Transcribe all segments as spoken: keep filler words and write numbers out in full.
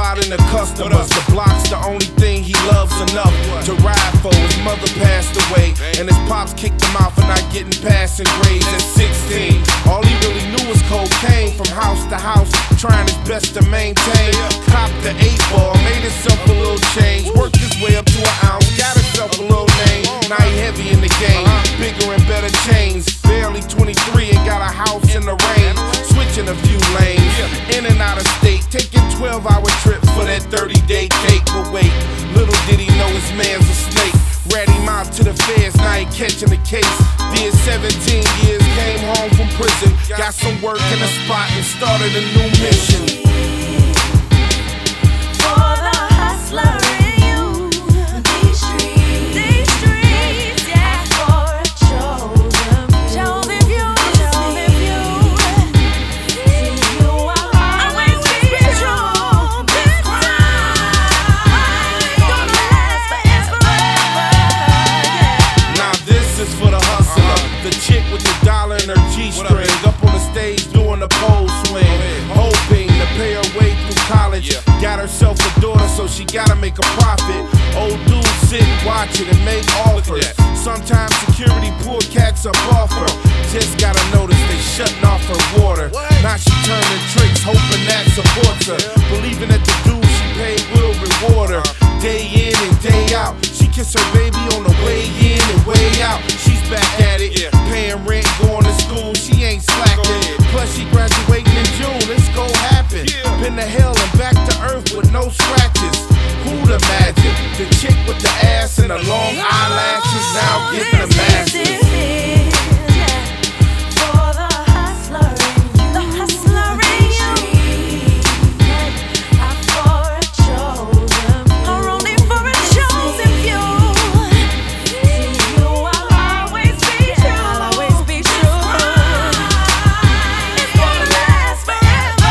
providing the customers. The block's the only thing he loves enough to ride for. His mother passed away, and his pops kicked him out for not getting passing grades at sixteen. All he really knew was cocaine, from house to house, trying his best to maintain. Copped the eight ball, made himself a little change, worked his way up to an ounce, got himself a little name. Now he heavy in the game, bigger and better chains. Barely twenty-three and got a house in the rain. Switching a few lanes, in and out of state, taking twelve hour trips for that thirty day cake. But wait, little did he know his man's a snake. Rat him out to the feds, now he catching the case. Did seventeen years, came home from prison, got some work in the spot and started a new mission. For the hustler in you, these streets, these streets, yeah. For a chosen, chosen few, chosen few. You are always be true. This grind gonna last forever, yeah. Now this is for the hustler, the chick with the dollar in her G-string, up on the stage doing the pole swing, hoping to pay her way through college. Got herself a daughter, so she gotta make a profit. Old dudes sit watching and make offers. Sometimes security pull cats up off her. Just gotta notice they shutting off her water. Now she turning tricks, hoping that supports her, believing that the dude she paid will reward her. Day in and day out, she kiss her baby on the way in and way out. She's back at it, paying rent, going to school, she ain't slacking. Plus she graduating in June, it's gon' happen. Been to hell and back to earth with no scratches. Who'd imagine the chick with the ass and the long eyelashes now getting the masses? For the hustler in you, the hustler in you. For a chosen, or only for a chosen few. You will always be true, always be true. It's gonna last forever.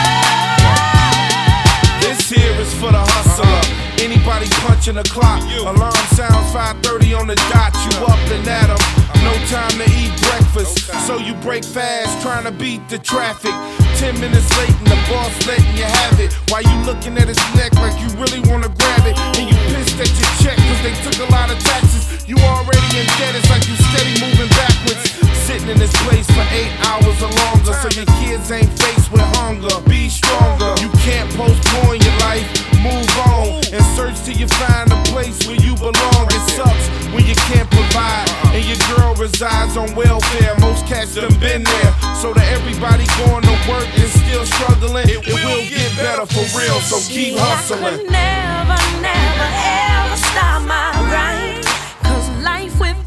This here is for the hustler. Anybody punching the clock, alarm sounds five thirty on the dot. You up and at 'em, no time to eat breakfast, so you break fast trying to beat the traffic. Ten minutes late and the boss letting you have it, while you looking at his neck like you really wanna grab it. And you pissed at your check cause they took a lot of taxes. You already in debt, it's like you steady moving backwards. Sitting in this place for eight hours or longer, so your kids ain't faced with hunger. Be stronger, you can't postpone your life, move on and search till you find a place where you belong. It sucks when you can't provide and your girl resides on welfare. Most cats done been there, so to everybody going to work and still struggling, it will get better for real, so keep hustling. I could never, never, ever stop my grind, cause life with